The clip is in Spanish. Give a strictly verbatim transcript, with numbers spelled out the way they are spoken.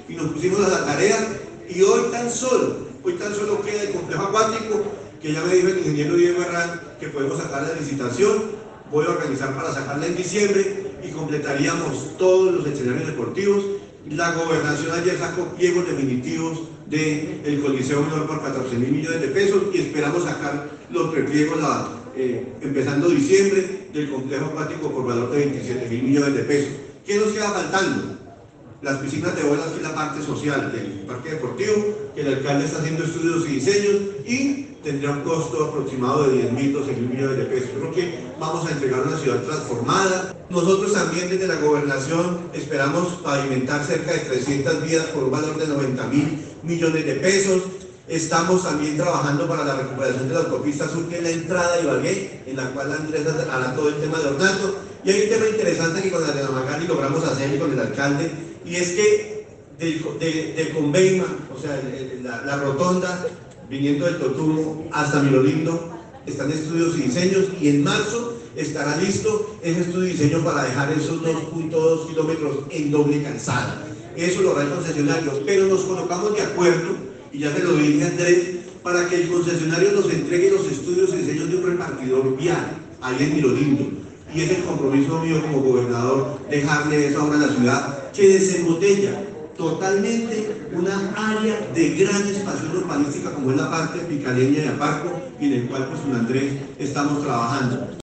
y nos pusimos a la tarea, y hoy tan solo, hoy tan solo queda el complejo acuático, que ya me dijo el ingeniero Diego Herrán que podemos sacar la licitación. Voy a organizar para sacarla en diciembre y completaríamos todos los escenarios deportivos. La gobernación ayer sacó pliegos definitivos del Coliseo Menor por catorce mil millones de pesos y esperamos sacar los prepliegos la, eh, empezando diciembre del complejo acuático por valor de veintisiete mil millones de pesos. ¿Qué nos queda faltando? Las piscinas de bolas, que es la parte social del parque deportivo, que el alcalde está haciendo estudios y diseños y tendría un costo aproximado de diez mil, doce mil millones de pesos. Creo que vamos a entregar una ciudad transformada. Nosotros también desde la gobernación esperamos pavimentar cerca de trescientas vías por un valor de noventa mil millones de pesos. Estamos también trabajando para la recuperación de la autopista sur, que es la entrada de Ibagué, en la cual Andrés hará todo el tema de ornato. Y hay un tema interesante que con la de la Macari logramos hacer y con el alcalde, y es que del, de, de Conveima, o sea, la, la rotonda, viniendo del Totumo hasta Mirolindo, están estudios y diseños, y en marzo estará listo ese estudio y diseño para dejar esos dos punto dos kilómetros en doble calzada. Eso lo hará el concesionario, pero nos colocamos de acuerdo, y ya se lo dije a Andrés, para que el concesionario nos entregue los estudios y diseños de un repartidor vial, ahí en Mirolindo. Y es el compromiso mío como gobernador, dejarle esa obra a la ciudad, que desembotella totalmente una área de gran expansión urbanística como es la parte picaleña de Aparco, y en el cual pues con Andrés estamos trabajando.